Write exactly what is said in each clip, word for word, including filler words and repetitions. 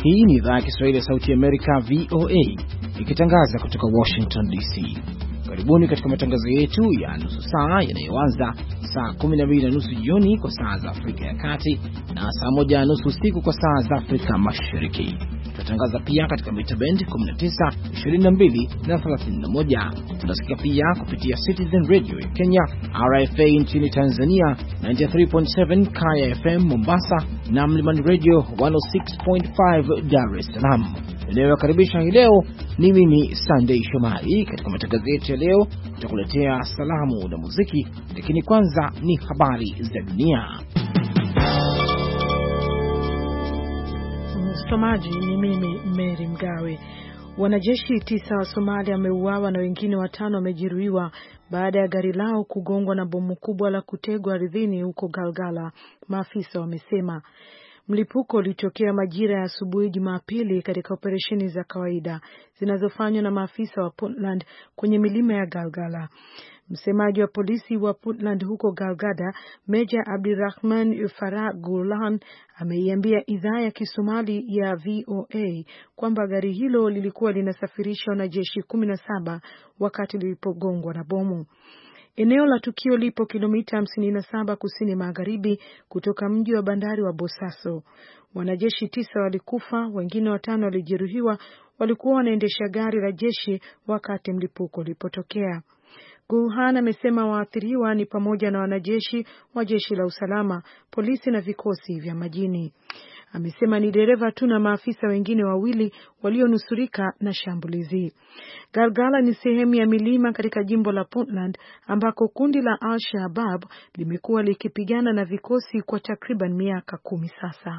Hii ni idhaa ya Kiswahili ya Sauti ya Amerika, V O A, ikitangaza kutoka Washington D C. Karibuni katika matangazo yetu ya nusu saa yanayoanza saa kumi na mbili na nusu jioni kwa saa za Afrika ya Kati na saa moja na nusu usiku kwa saa za Afrika Mashariki. Tunatangaza pia katika mita band kumi na tisa, ishirini na mbili na thelathini na moja. Tunasikia pia kupitia Citizen Radio ya Kenya, R F A nchini Tanzania, tisini na tatu nukta saba Kaya F M Mombasa na Mlimani Radio mia moja sita nukta tano Dar es Salaam. Ninayokaribisha hii leo ni mimi Sunday Shomari. Katika matangazo yetu ya leo tutakuletea salamu na muziki, lakini kwanza ni habari za dunia. Msomaji ni mimi Mary Mgawe. Wanajeshi tisa wa Somalia wameuawa na wengine watano wamejeruhiwa baada ya gari lao kugongwa na bomu kubwa la kutegwa ardhini huko Galgala, maafisa wamesema. Mlipuko ulitokea majira ya asubuhi Jumapili katika operesheni za kawaida zinazofanywa na maafisa wa Puntland kwenye milima ya Galgala. Msemaji wa polisi wa Puntland huko Galgada, Meja Abdirahman Farah Gulan, ameiambia idhaa ya Kisomali ya V O A kwamba gari hilo lilikuwa linasafirisha wanajeshi kumi na saba wakati lilipogongwa na bomu. Eneo la tukio lipo kilomita hamsini na saba kusini magharibi kutoka mji wa bandari wa Bosaso. Wanajeshi tisa walikufa, wengine watano walijeruhiwa, walikuwa wanaendesha gari la jeshi wakati mlipuko ulipotokea. Gulhan amesema waathiriwa ni pamoja na wanajeshi wa jeshi la usalama, polisi na vikosi vya majini. Amesema ni dereva tu na maafisa wengine wawili walionusurika na shambulizi. Galgala ni sehemu ya milima katika jimbo la Puntland ambako kundi la Al-Shabaab limekuwa likipigana na vikosi kwa takriban miaka kumi sasa.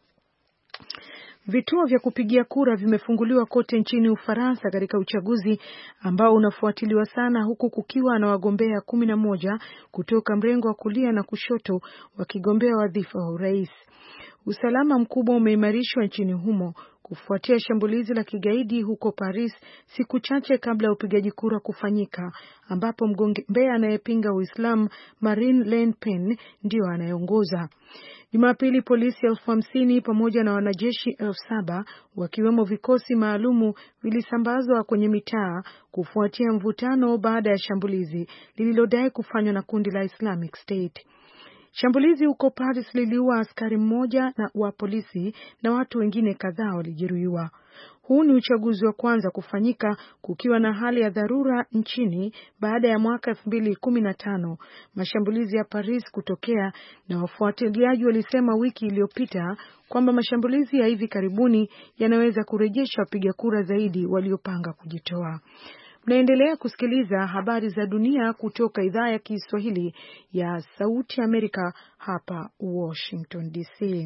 Vituo vya kupigia kura vimefunguliwa kote nchini Ufaransa katika uchaguzi ambao unafuatiliwa sana, huku kukiwa na wagombea kumi na moja kutoka mrengo wa kulia na kushoto wakigombea wadhifa wa urais. Usalama mkubwa umeimarishwa nchini humo kufuatia shambulizi la kigaidi huko Paris siku chache kabla ya upigaji kura kufanyika, ambapo mgombea anayepinga Uislamu Marine Le Pen ndio anayeongoza. Jumapili polisi elfu hamsini pamoja na wanajeshi elfu saba wakiwemo vikosi maalumu vilisambazwa kwenye mitaa kufuatia mvutano baada ya shambulizi lililodai kufanywa na kundi la Islamic State. Shambulizi huko Paris liliua askari mmoja na wa polisi na watu wengine kadhaa walijeruhiwa. Huu ni uchaguzi wa kwanza kufanyika kukiwa na hali ya dharura nchini baada ya mwaka elfu mbili kumi na tano mashambulizi ya Paris kutokea, na wafuatiliaji walisema wiki iliyopita kwamba mashambulizi ya hivi karibuni yanaweza kurejesha wapiga kura zaidi waliopanga kujitoa. Mnaendelea kusikiliza habari za dunia kutoka idhaa ya Kiswahili ya Sauti Amerika hapa Washington D C.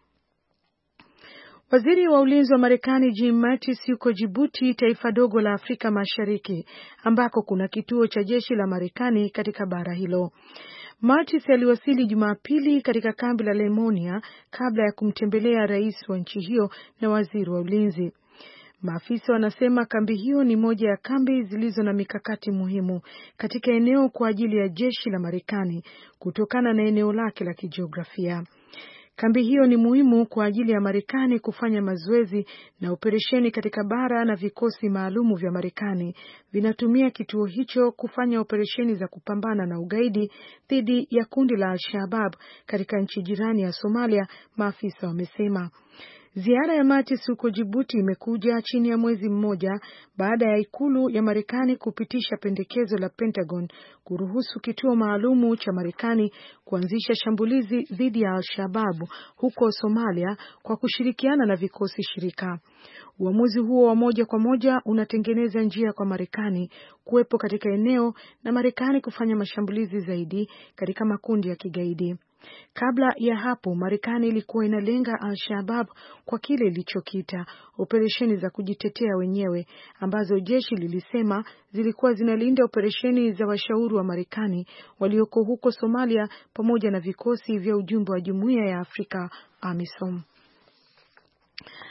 Waziri wa ulinzi wa Marekani Jim Mattis yuko Djibouti, taifa dogo la Afrika Mashariki ambako kuna kituo cha jeshi la Marekani katika bara hilo. Mattis aliwasili Jumapili katika kambi la Lemonia kabla ya kumtembelea rais wa nchi hiyo na waziri wa ulinzi. Maafisa wanasema kambi hiyo ni moja ya kambi zilizo na mikakati muhimu katika eneo kwa ajili ya jeshi la Marekani kutokana na eneo lake la kijiografia. Kambi hiyo ni muhimu kwa ajili ya Marekani kufanya mazoezi na operesheni katika bara, na vikosi maalumu vya Marekani vinatumia kituo hicho kufanya operesheni za kupambana na ugaidi dhidi ya kundi la Al-Shabaab katika nchi jirani ya Somalia, maafisa wamesema. Ziara ya Mattis huko Djibouti imekuja chini ya mwezi mmoja baada ya ikulu ya Marekani kupitisha pendekezo la Pentagon kuruhusu kituo maalumu cha Marekani kuanzisha shambulizi dhidi ya Al-Shabaab huko Somalia kwa kushirikiana na vikosi shirika. Uamuzi huo wa moja kwa moja unatengeneza njia kwa Marekani kuwepo katika eneo na Marekani kufanya mashambulizi zaidi katika makundi ya kigaidi. Kabla ya hapo, Marekani ilikuwa inalenga Al-Shabaab kwa kile ilichokiita operesheni za kujitetea wenyewe, ambazo jeshi lilisema zilikuwa zinalinda operesheni za washauri wa Marekani walioko huko Somalia pamoja na vikosi vya ujumbe wa Jumuiya ya Afrika AMISOM.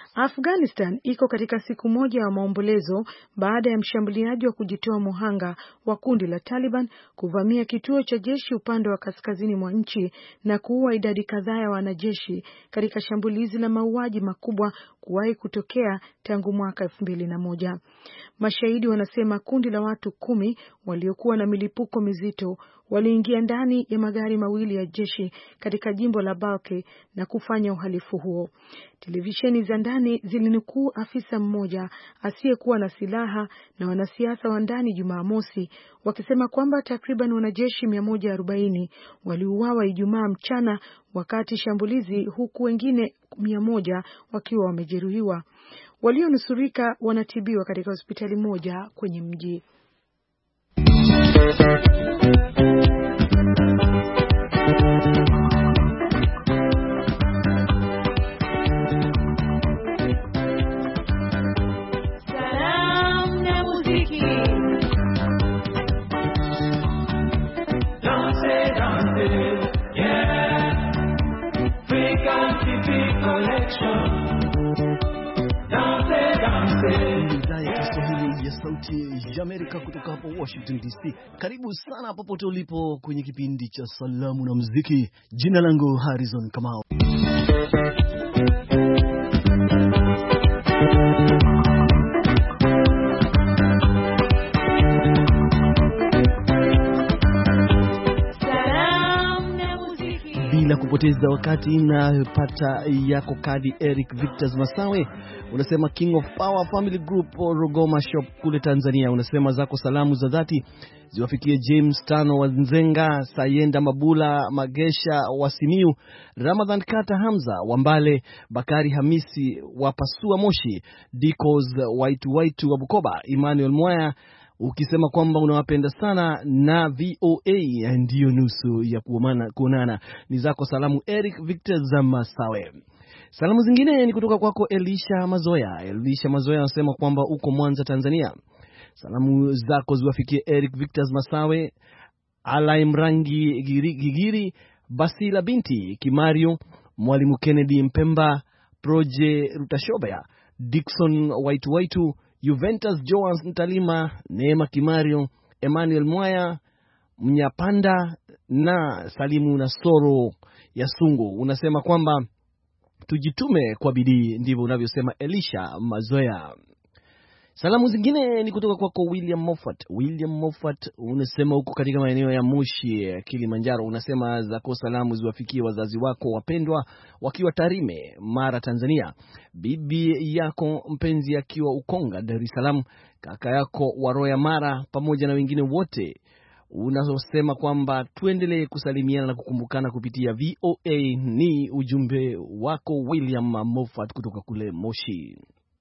Afghanistan iko katika siku moja ya maombolezo baada ya mshambuliaji wa kujitoa muhanga wa kundi la Taliban kuvamia kituo cha jeshi upande wa kaskazini mwa nchi na kuua idadi kadhaa ya wanajeshi katika shambulizi la mauaji makubwa kuwahi kutokea tangu mwaka elfu mbili na moja. Mashahidi wanasema kundi la watu kumi waliokuwa na milipuko mizito waliingia ndani ya magari mawili ya jeshi katika jimbo la Balki na kufanya uhalifu huo. Televisheni za ndani zilinukuu afisa mmoja asiyekuwa na silaha na wanasiasa wa ndani Jumamosi wakisema kwamba takriban wanajeshi mia moja arobaini waliuawa Ijumaa mchana wakati shambulizi, huku wengine mia moja wakiwa wamejeruhiwa. Walionusurika wanatibiwa katika hospitali moja kwenye mji. ya Amerika kutoka hapa Washington D C. Karibu sana popote ulipo kwenye kipindi cha Salamu na Muziki. Jina langu Harrison Kamau. Bila kupoteza wakati na pata yako kadi Eric Victor Masawe. Unasema King of Power Family Group Rogoma Shop kule Tanzania. Unasema zako salamu za dhati ziwafikie James Tano wa Nzenga, Sayenda Mabula Magesha wa Simiu, Ramadhan Kata Hamza Wambale, Bakari Hamisi wa Pasua Moshi, Dikos Waitu Waitu wa Bukoba, Emmanuel Mwaya, ukisema kwamba unawapenda sana na V O A ndiyo nusu ya kuonana kuonana. Ni zako salamu Eric Victor Zamasawe. Salamu zingine ni kutoka kwako Elisha Mazoya. Elisha Mazoya anasema kwamba uko Mwanza, Tanzania. Salamu zako ziwafikie Eric Victor Masawe, Alaim Rangi Gigiri, Gigiri Basila binti Kimario, Mwalimu Kennedy Mpemba, Proje Rutashobea, Dickson Waitu Waitu, Juventus Joans Ntalima, Neema Kimario, Emmanuel Mwaya Mnyapanda na Salimu Nasoro ya Sungu. Unasema kwamba tujitume kwa bidii, ndivyo unavyosema Elisha Mazoya. Salamu zingine ni kutoka kwako William Moffat. William Moffat unasema huko katika maeneo ya Moshi, Kilimanjaro. Unasema zako salamu ziwafikie wazazi wako wapendwa wakiwa Tarime, Mara, Tanzania. Bibi yako mpenzi akiwa Ukonga, Dar es Salaam. Kaka yako Waroya, Mara, pamoja na wengine wote. Unasema kwamba tuendelee kusalimiana na kukumbukana kupitia V O A. Ni ujumbe wako William Moffat kutoka kule Moshi.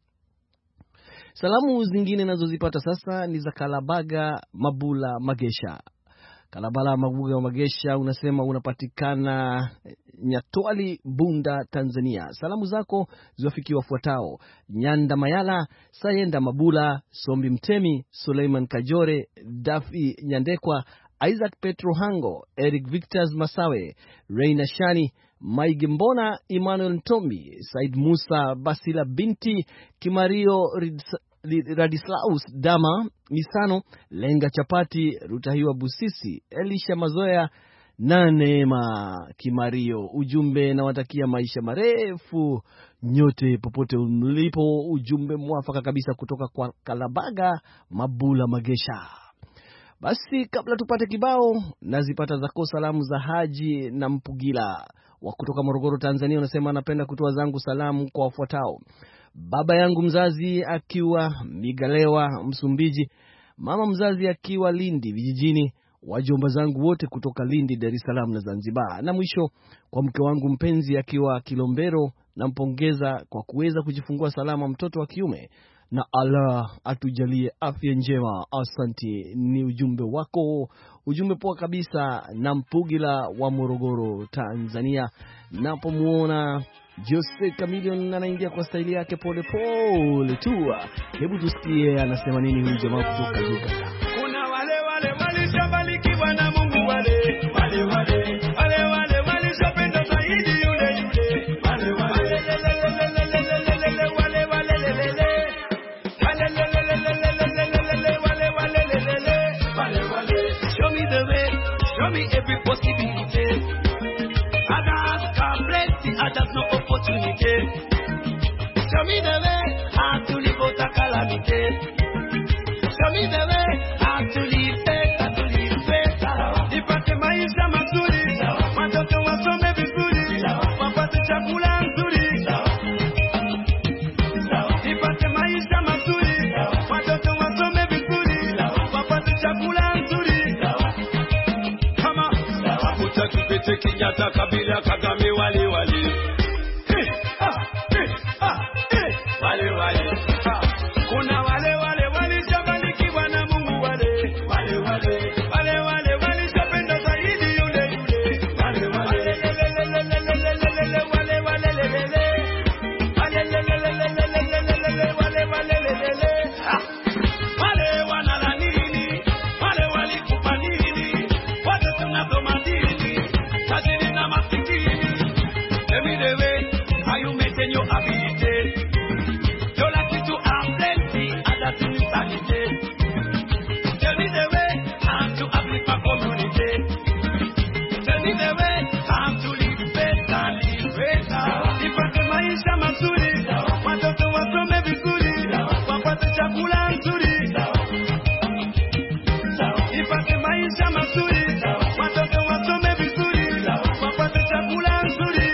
Salamu zingine nazozipata sasa ni za Kalabaga Mabula Magesha. Kalabala Mabuga Magesha unasema unapatikana Nyatwali, Bunda, Tanzania. Salamu zako ziwafikie wafuatao: Nyanda Mayala, Sayenda Mabula, Sombi Mtemi, Suleiman Kajore, Dafi Nyandekwa, Isaac Petro Hango, Eric Victor Masawe, Reina Shani, Maige Mbona, Emmanuel Ntombi, Said Musa, Basila binti Kimario Radislaus Dama Misano, Lenga Chapati, Rutahiwa Busisi, Elisha Mazoya na Neema Kimario. Ujumbe na watakia maisha marefu nyote popote mlipo. Ujumbe mwafaka kabisa kutoka kwa Kalabaga Mabula Magesha. Basi kabla tupate kibao, nazipata zako salamu za Haji na Mpugila wa kutoka Morogoro, Tanzania. Unasema napenda kutoa zangu salamu kwa wafuatao: baba yangu mzazi akiwa Migalewa, Msumbiji, mama mzazi akiwa Lindi vijijini, wajomba zangu wote kutoka Lindi, Dar es Salaam na Zanzibar. Na mwisho kwa mke wangu mpenzi akiwa Kilombero, nampongeza kwa kuweza kujifungua salama mtoto wa kiume, na Allah atujalie afya njema. Asante. Ni ujumbe wako, ujumbe poa kabisa na Mpugila wa Morogoro, Tanzania. Napomuona Jose Chameleone anaingia kwa staili yake pole pole tu. Hebu tusikie anasema nini huyu jamaa kutoka Uganda. Kuna wale wale walishabarikiwa na Mungu, wale wale wale wale wale walishapenda zaidi yule yule, wale wale wale Others can plenty, others no opportunity. Show me the way how to live out a calamity. Show me the way how to live better, to live better. Nipate maisha mazuri, watoto wasome vizuri, wapate chakula nzuri. Nipate maisha mazuri, watoto wasome vizuri, wapate chakula nzuri. Kama utakipete Kenyatta Kabila Kagame wale wale. Eh, ah, eh, ah, eh, wale wale. Ah, kuna wale wale walishabarikiwa na Mungu wale. Wale wale. Wale wale walishapenda zaidi yule yule. Wale wale. Lelelelelelelelele wale wale lelele. Wale lelelelelelelele wale wale lelele. Ah, wale wanala nini? Wale walikupa nini? Wote tunasoma dini. Tajiri na masikini. Tell me the way how you maintain your ability. You're lucky to have plenty, other to insanity. Tell me the way how to uplift my community. Tell me the way how to live better, live better. Nipate maisha mazuri, watoto wasome vizuri, wapate chakula nzuri. Nipate maisha mazuri, watoto wasome vizuri, wapate chakula nzuri.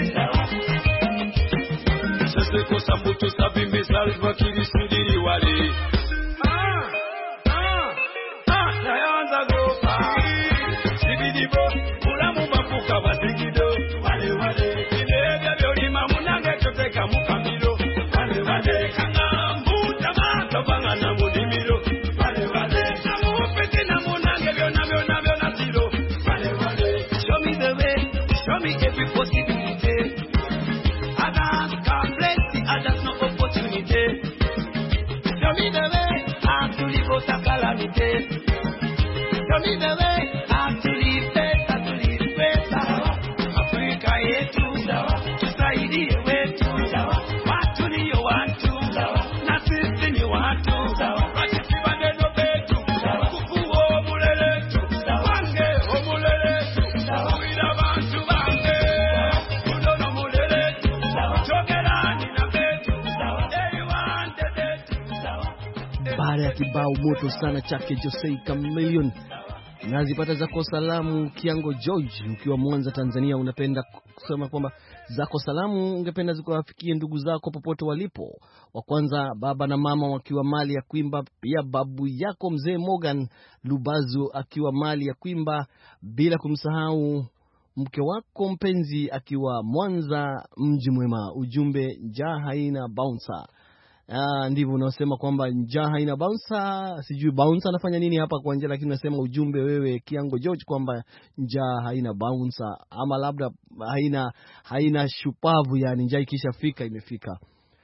Sese kosa mbuto sabi mesalva kiri sudiri wale. Ah, ah, ah, nayanza gopa. Sibidibo, ulamu bapuka wasikido. Wale wale, inega biolima munange toteka mukamilo. Wale wale, kanga mbuta mato banga na mudimilo. Wale wale, namu peti na munange biona biona biona silo. Wale wale, show me the way, show me every possibility. Others can plenty, others no opportunity. Show me the way how to live out a calamity. Show me the way how to live better, to live better. Africa yetu, tusaidie wetu. Watu niyo watu, na sisi ni watu. Wakisi maneno betu, kufuo omuleletu. Wange omuleletu, uwila bantu bange. Unono muleletu, chokerani na betu. Eyuande betu. Baada ya kibao moto sana chake Jose Chameleone, nazipata zako salamu Kiango George ukiwa Mwanza Tanzania. Unapenda kusema kwamba zako salamu ungependa zikuwafikie ndugu zako popote walipo. Wa kwanza baba na mama wakiwa Mali ya Kwimba, pia babu yako mzee Morgan Lubazu akiwa Mali ya Kwimba, bila kumsahau mke wako mpenzi akiwa Mwanza mji mwema. Ujumbe, njaa haina bouncer. Ah, ndivyo unasema kwamba njaa haina bouncer. Sijui bouncer anafanya nini hapa kwa nje, lakini unasema ujumbe wewe Kiango George kwamba njaa haina bouncer, ama labda haina haina shupavu, yani njaa ikishafika imefika.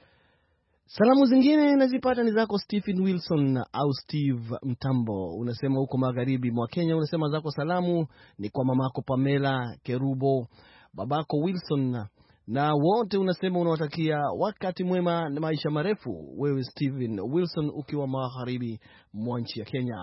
Salamu zingine nazipata ni zako Stephen Wilson au Steve Mtambo. Unasema huko magharibi mwa Kenya. Unasema zako salamu ni kwa mamako Pamela Kerubo, babako Wilson, na wote unasema unawatakia wakati mwema na maisha marefu. Wewe Stephen Wilson ukiwa magharibi mwa nchi ya Kenya.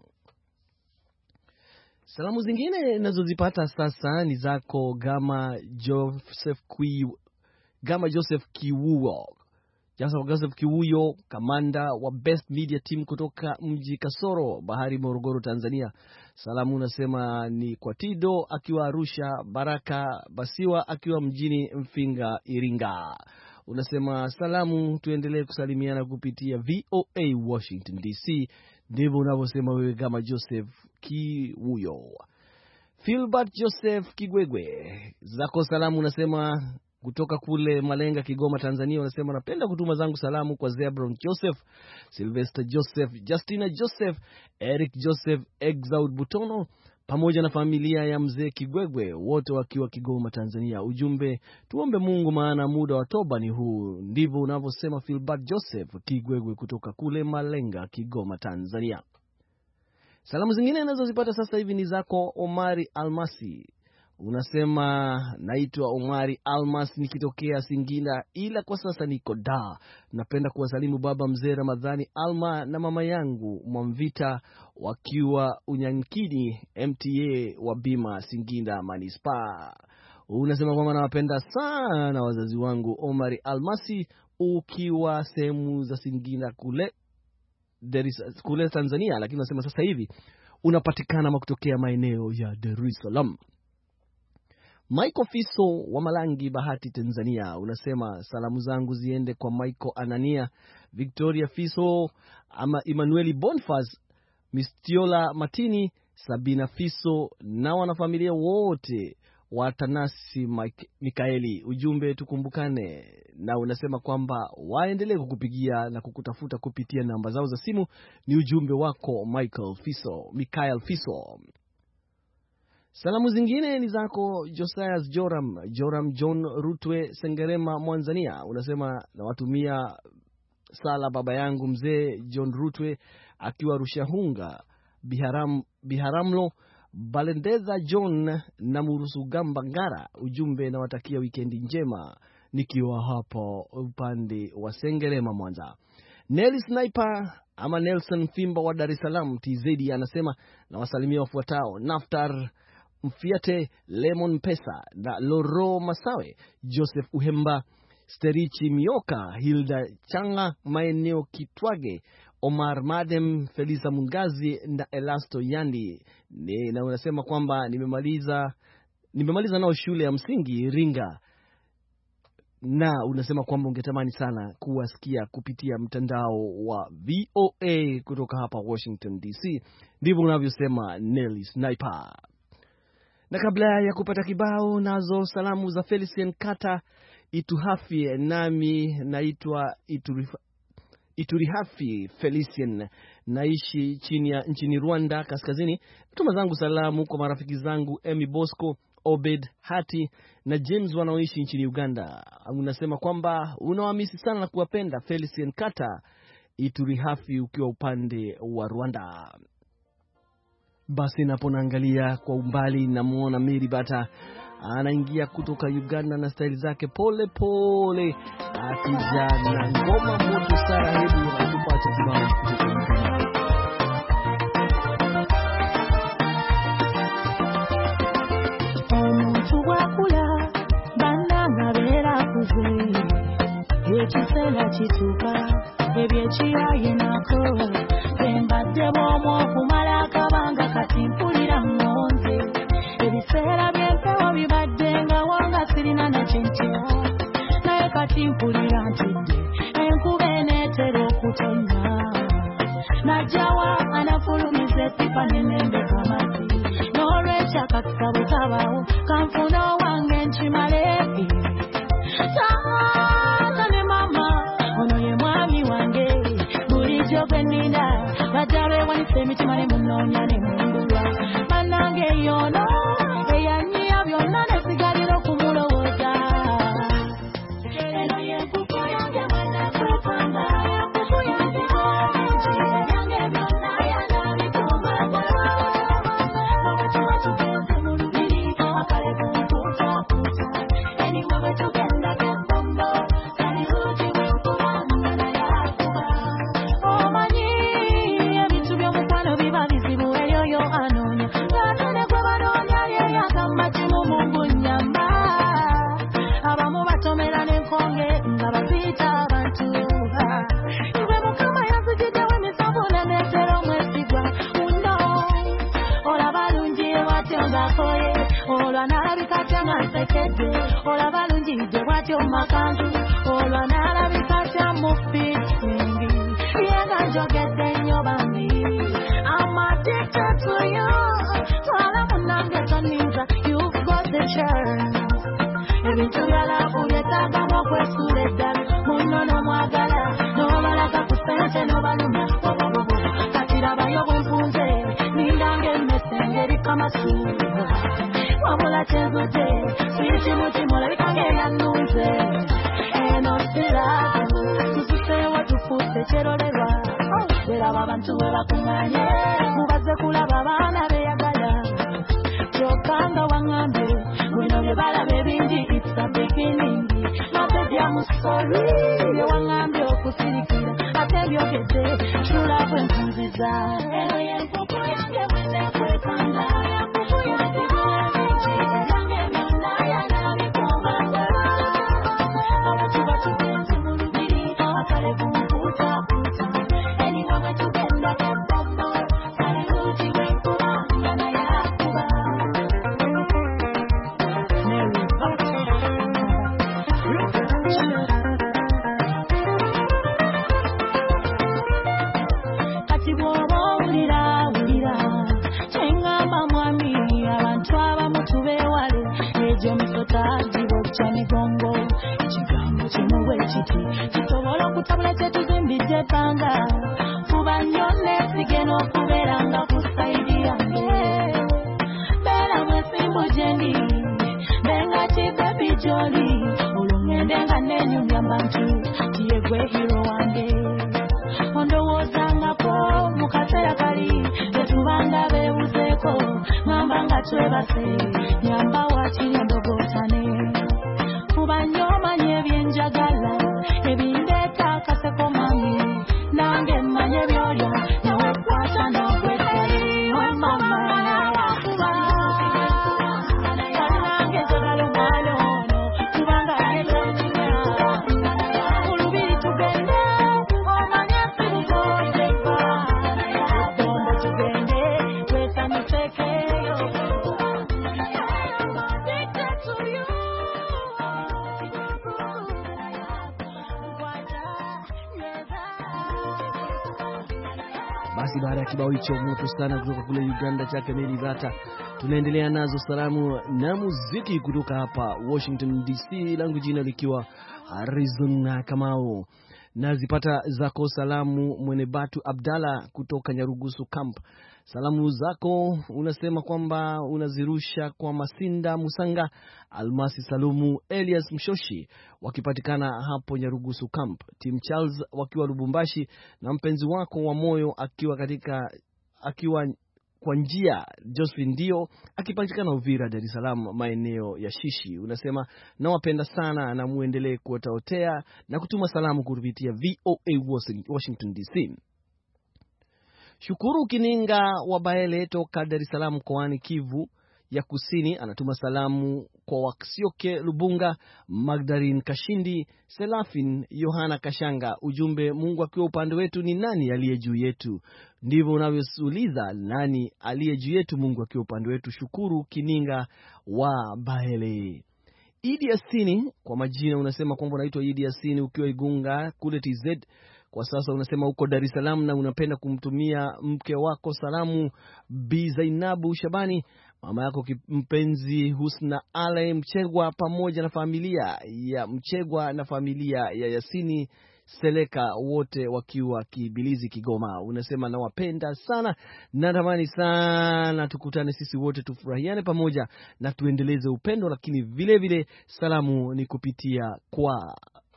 Salamu zingine nazozipata sasa ni zako Gama Joseph Kui, Gama Joseph Kiwuo. Joseph Kiwuyo, kamanda wa Best Media Team kutoka mji Kasoro Bahari, Morogoro, Tanzania. Salamu unasema ni kwa Tido akiwa Arusha, Baraka Basiwa akiwa mjini Mfinga, Iringa. Unasema salamu tuendelee kusalimiana kupitia V O A Washington D C. Ndivyo unavyosema wewe kama Joseph Kiwuyo. Philbert Joseph Kigwegwe, zako salamu unasema kutoka kule Malenga, Kigoma, Tanzania. Unasema napenda kutuma zangu salamu kwa Zebron Joseph, Sylvester Joseph, Justina Joseph, Eric Joseph, Exaud Butono, pamoja na familia ya mzee Kigwegwe, wote wakiwa Kigoma, Tanzania. Ujumbe, tuombe Mungu maana muda wa toba ni huu. Ndivyo unavyosema Philbert Joseph Kigwegwe kutoka kule Malenga, Kigoma, Tanzania. Salamu zingine ninazozipata sasa hivi ni zako Omari Almasi. Unasema naitwa Omari Almas nikitokea Singida, ila kwa sasa niko Dar. Napenda kuwasalimu baba mzee Ramadhani Alma na mama yangu Mwamvita wakiwa Unyankini M T A wa Bima Singida Manispa. Unasema kwamba nawapenda sana wazazi wangu. Omari Almasi ukiwa sehemu za Singida kule kule Tanzania, lakini unasema sasa hivi unapatikana kutokea maeneo ya Dar es Salaam. Michael Fiso wa Malangi Bahati Tanzania, unasema salamu zangu ziende kwa Michael Anania, Victoria Fiso, ama Emmanuel Bonfaz, Mistiola Matini, Sabina Fiso na wanafamilia wote wa Tanasi Mikaeli. Ujumbe tukumbukane, na unasema kwamba waendelee kukupigia na kukutafuta kupitia namba zao za simu. Ni ujumbe wako Michael Fiso, Mikael Fiso. Salamu zingine ni zako Josias Joram, Joram John Rutwe Sengerema Mwanzania. Unasema na watumia sala baba yangu mzee John Rutwe akiwa Rushahunga, Biharam, Biharamlo, Balendeza John na Murusugamba Ngara. Ujumbe na watakia wikendi njema nikiwa hapo upande wa Sengerema Mwanza. Nelly Sniper ama Nelson Fimba wa Dar es Salaam T Z anasema na wasalimia wafuatao: Naftar Mfiate, Lemon Pesa na Loro Masawe, Joseph Uhemba, Sterichi Mioka, Hilda Changa, Maeneo Kitwage, Omar Madem, Felisa Mungazi na Elasto Yandi. Ni, na unasema kwamba nimemaliza nimemaliza nao shule ya msingi Iringa, na unasema kwamba ungetamani sana kuwasikia kupitia mtandao wa V O A kutoka hapa Washington D C. Ndivyo unavyosema Nelly Sniper. Na kabla ya kupata kibao, nazo salamu za Felician Kata Ituhafi, nami naitwa Iturifa, Iturihafi Felician, naishi chini ya nchini Rwanda kaskazini. Tuma zangu salamu kwa marafiki zangu Emi Bosco, Obed Hati na James wanaoishi nchini Uganda. Unasema kwamba unawamisi sana na kuwapenda. Felician Kata Iturihafi ukiwa upande wa Rwanda. Basi naponaangalia kwa umbali na muona Mary Bata anaingia kutoka Uganda na staili zake pole pole, akija na ngoma moto sana. Hebu tupate kibao kutoka Uganda. Omuntu wakula bananga bera kuze ekisera kituka ebyekiyaye nako embadde bw'omu kumala akabanga kati mpulira ngonze ebiseera by'empewo bibadde nga wanga sirina na kyentya naye kati mpulira ntidde enkuba eneetera okutonya najjawa anafulumiza eppipa nenembeka amazzi n'olwekyo akakisabo kabawo kanfuna owange nkimaleefi taata ne mama ono ye mwami wange bulijjo gwe nnina bajjabe wanise emitima ne munoonya ne mundulwa bannange yono eyanyiya byonna nesigalira okumulowooza eno yenkuku yange mwanakwekanga yenkuku yange yange byonna yanabikumbagwa obwetuba tugenze mu lubiri akale kunkuutakuuta eniwe bwe tugenda kembombo kaliruuti bwenkubanga nayakuba omanyi ebintu by'omukwano biba bizibu eryoyo anoonya ngaatene gwe banoonya lyeyagamba kimu mungu nnyamba abamu batomera n'enkonge nga baziita abantu nze mukama yanzigiddewo emisanvu neneetera omwesigwa uno olaba lungi bwatyo ng'akoye olwa n'alabika atya nga nsekedde olaba lungidde bwatyo mu makanzu olwa n'alabika atya mu fitingi ye nga njogedde nnyo bambi I'm addicted to you twala munnange tonninza you've got the chance ebintu byalafu byetaagamu okwesuula eddala munno n'omwagala n'obalaga ku ssente n'obalumya obububu kati labayo bwenfunze nindange emmese ng'erika masuuba wabula kyenzudde siiti mutima olabika ng'eyannunze eno siramu tususeewo tufuuse kyerolerwa beraba abantu bwe bakuŋŋaanye mubaze kulaba abaana beeyagala kyokka nga waŋŋambye bino bye balaba ebingi it's a beginning mabedya mu sori bye waŋŋambye okusirikira ate byogedde tula kwenfunziza eno yenkuku yange bwennekwekanga yenkuku yange yange byonna yana Chani gongo, chigambo chimuwe chiti, chitobolo kutabula chetu zimbije panga, kuba nyone sigeno kuberanga kusaidia nge, bela mwesimbo jeni, benga chipe bijoli, ulungendenga nenyu myambantu, tiegwe hero wange, ondo wozanga po, mukasera kali, etubanga beuzeko, ngambanga chwebase, nyamba wachi ndogo tane, kubanyoma nyebyenjagala, ebindeta kaseko mami, nange manye byolyo, nawe kwata na kwetali, we mama, nange jagala mwalo ono, kubanga eka mchina, ulubiri tugende, omanye sibuko itepa, dombo tugende, weta nitekeyo, Basi baada ya kibao hicho moto sana kutoka kule Uganda chake Mary Vata, tunaendelea nazo salamu na muziki kutoka hapa Washington D C, langu jina likiwa Harrison Kamau. Nazipata zako salamu Mwenebatu Abdalla kutoka Nyarugusu Camp. Salamu zako unasema kwamba unazirusha kwa Masinda Musanga, Almasi Salumu, Elias Mshoshi wakipatikana hapo Nyarugusu Camp, Tim Charles wakiwa Lubumbashi, na mpenzi wako wa moyo akiwa katika akiwa kwa njia Josephine Dio akipatikana Uvira, Dar es Salaam, maeneo ya Shishi. Unasema nawapenda sana na muendelee kuotaotea na kutuma salamu kupitia V O A Washington D C. Shukuru Kininga wa Baele toka Dar es Salaam mkoani Kivu ya Kusini anatuma salamu kwa Waksioke Lubunga, Magdalene Kashindi, Selafin Yohana Kashanga. Ujumbe, Mungu akiwa upande wetu ni nani aliye juu yetu? Ndivyo unavyouliza, nani aliye juu yetu? Mungu akiwa upande wetu. Shukuru Kininga wa Baele. Idi Yasini kwa majina unasema kwamba unaitwa Idi Yasini ukiwa Igunga kule T Z. Kwa sasa unasema uko Dar es Salaam na unapenda kumtumia mke wako salamu Bi Zainabu Shabani, mama yako mpenzi Husna Ale Mchegwa pamoja na familia ya Mchegwa na familia ya Yasini Seleka wote wakiwa Kibilizi Kigoma. Unasema nawapenda sana na natamani sana tukutane sisi wote tufurahiane pamoja na tuendeleze upendo, lakini vile vile salamu ni kupitia kwa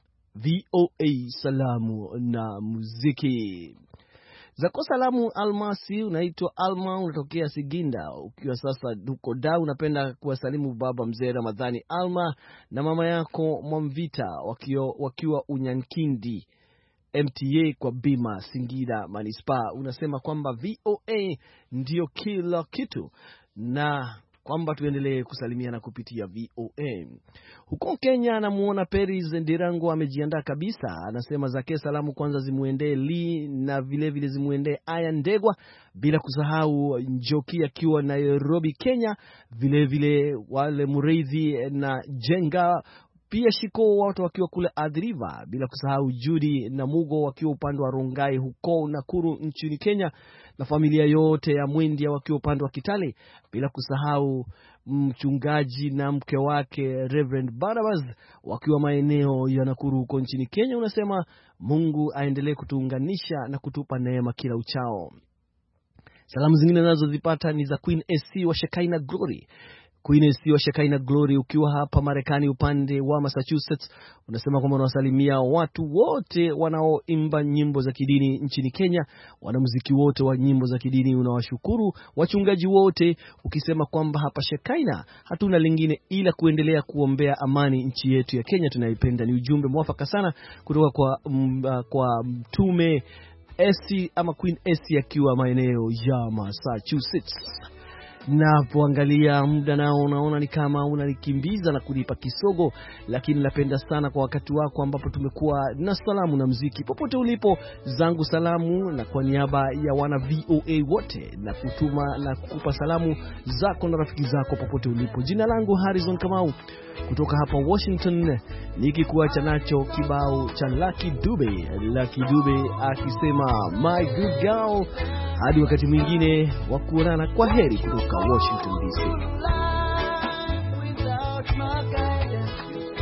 V O A salamu na muziki. Zako salamu Almasi, unaitwa Alma, unatokea Siginda ukiwa sasa huko da, unapenda kuwasalimu baba mzee Ramadhani Alma na mama yako Mwamvita wakiwa, wakiwa Unyankindi M T A kwa Bima Singida Manispa. Unasema kwamba V O A ndio kila kitu na kwamba tuendelee kusalimiana kupitia V O A. Huko Kenya namuona Peris Ndirango amejiandaa kabisa, anasema zake salamu kwanza zimuendee Lee na vile vile zimuendee Aya Ndegwa, bila kusahau Njoki akiwa Nairobi Kenya, vile vile wale Mureithi na Jenga, pia Shiko watu wakiwa kule Adriva, bila kusahau Judy na Mugo wakiwa upande wa Rongai huko Nakuru nchini Kenya, na familia yote ya Mwendia wakiwa upande wa Kitale, bila kusahau mchungaji na mke wake Reverend Barnabas wakiwa maeneo ya Nakuru huko nchini Kenya. Unasema Mungu aendelee kutuunganisha na kutupa neema kila uchao. Salamu zingine nazo zipata ni za Queen S C wa Shekinah Glory. Queen S C wa Shekinah Glory ukiwa hapa Marekani upande wa Massachusetts, unasema kwamba unawasalimia watu wote wanaoimba nyimbo za kidini nchini Kenya, wanamuziki wote wa nyimbo za kidini unawashukuru, wachungaji wote, ukisema kwamba hapa Shekinah hatuna lingine ila kuendelea kuombea amani nchi yetu ya Kenya tunaipenda. Ni ujumbe mwafaka sana kutoka kwa um, kwa mtume S C ama Queen S C akiwa maeneo ya Massachusetts. Na poangalia muda nao unaona ni kama unanikimbiza na kunipa kisogo, lakini napenda sana kwa wakati wako ambapo tumekuwa na salamu na muziki. Popote ulipo, zangu salamu na kwa niaba ya wana V O A wote na kutuma na kukupa salamu zako na rafiki zako popote ulipo. Jina langu Harrison Kamau kutoka hapa Washington, nikikuacha nacho kibao cha Lucky Dube. Lucky Dube akisema my good girl. Hadi wakati mwingine wa kuonana, kwa heri kutoka Washington D C.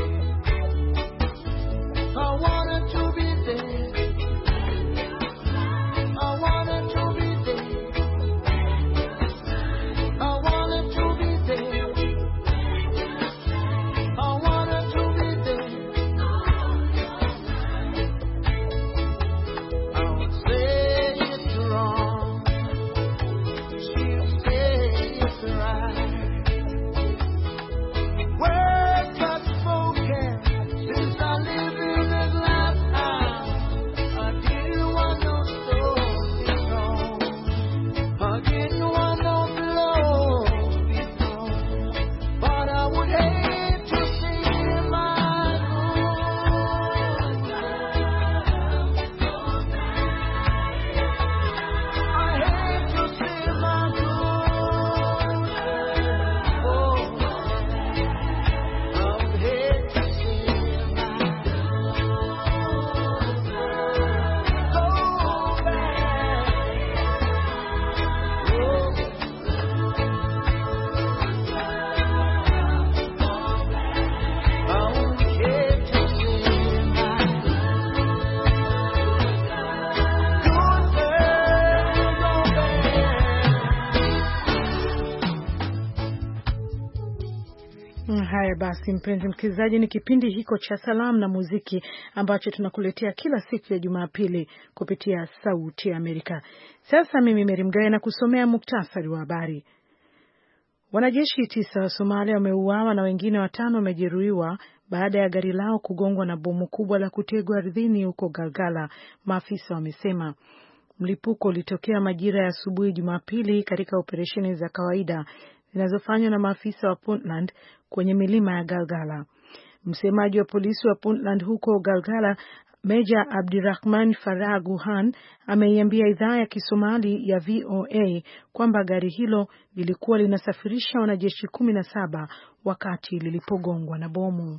Haya basi, mpenzi msikilizaji, ni kipindi hiko cha salamu na muziki ambacho tunakuletea kila siku ya Jumapili kupitia Sauti ya Amerika. Sasa mimi Mary Mgawe na kusomea muktasari wa habari. Wanajeshi tisa wa Somalia wameuawa na wengine watano wamejeruhiwa baada ya gari lao kugongwa na bomu kubwa la kutegwa ardhini huko Galgala, maafisa wamesema. Mlipuko ulitokea majira ya asubuhi Jumapili katika operesheni za kawaida zinazofanywa na maafisa wa Puntland kwenye milima ya Galgala. Msemaji wa polisi wa Puntland huko Galgala, Meja Abdirahman Farah Guhan, ameiambia idhaa ya Kisomali ya V O A kwamba gari hilo lilikuwa linasafirisha wanajeshi kumi na saba wakati lilipogongwa na bomu.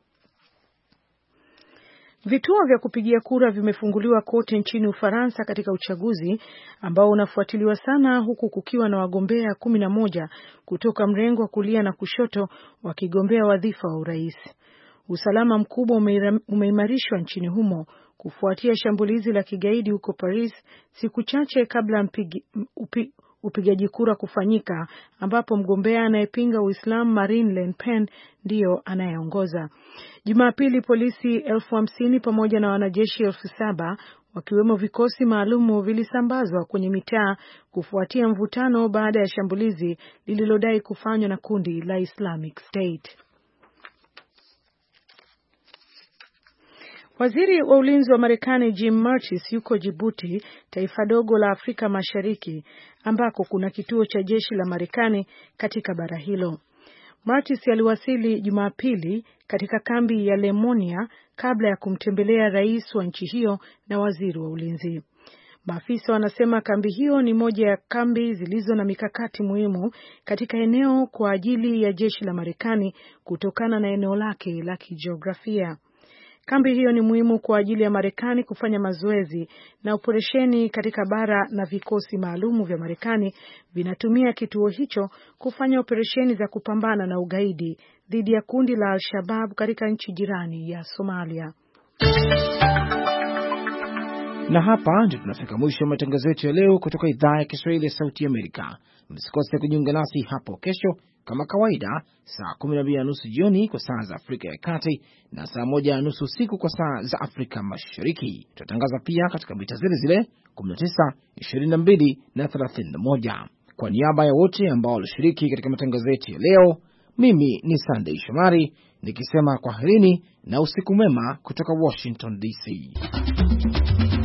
Vituo vya kupigia kura vimefunguliwa kote nchini Ufaransa katika uchaguzi ambao unafuatiliwa sana, huku kukiwa na wagombea kumi na moja kutoka mrengo wa kulia na kushoto wakigombea wadhifa wa urais. Usalama mkubwa umeimarishwa nchini humo kufuatia shambulizi la kigaidi huko Paris siku chache kabla mpigi, upi, upigaji kura kufanyika, ambapo mgombea anayepinga Uislamu Marine Le Pen ndio anayeongoza. Jumapili polisi elfu hamsini pamoja na wanajeshi elfu saba wakiwemo vikosi maalumu vilisambazwa kwenye mitaa kufuatia mvutano baada ya shambulizi lililodai kufanywa na kundi la Islamic State. Waziri wa ulinzi wa Marekani Jim Mattis yuko Djibouti, taifa dogo la Afrika Mashariki ambako kuna kituo cha jeshi la Marekani katika bara hilo. Mattis aliwasili Jumapili katika kambi ya Lemonia kabla ya kumtembelea rais wa nchi hiyo na waziri wa ulinzi. Maafisa wanasema kambi hiyo ni moja ya kambi zilizo na mikakati muhimu katika eneo kwa ajili ya jeshi la Marekani kutokana na eneo lake la kijiografia. Kambi hiyo ni muhimu kwa ajili ya Marekani kufanya mazoezi na operesheni katika bara, na vikosi maalumu vya Marekani vinatumia kituo hicho kufanya operesheni za kupambana na ugaidi dhidi ya kundi la Al-Shabaab katika nchi jirani ya Somalia. Na hapa ndio tunafika mwisho wa matangazo yetu ya leo kutoka idhaa ya Kiswahili ya Sauti ya Amerika. Msikose kujiunga nasi hapo kesho kama kawaida saa kumi na mbili na nusu jioni kwa saa za Afrika ya Kati na saa moja na nusu usiku kwa saa za Afrika Mashariki. Tutatangaza pia katika mita zile zile kumi na tisa, ishirini na mbili na thelathini na moja. Kwa niaba ya wote ambao walishiriki katika matangazo yetu ya leo, mimi ni Sunday Shomari nikisema kwaherini na usiku mwema kutoka Washington D C.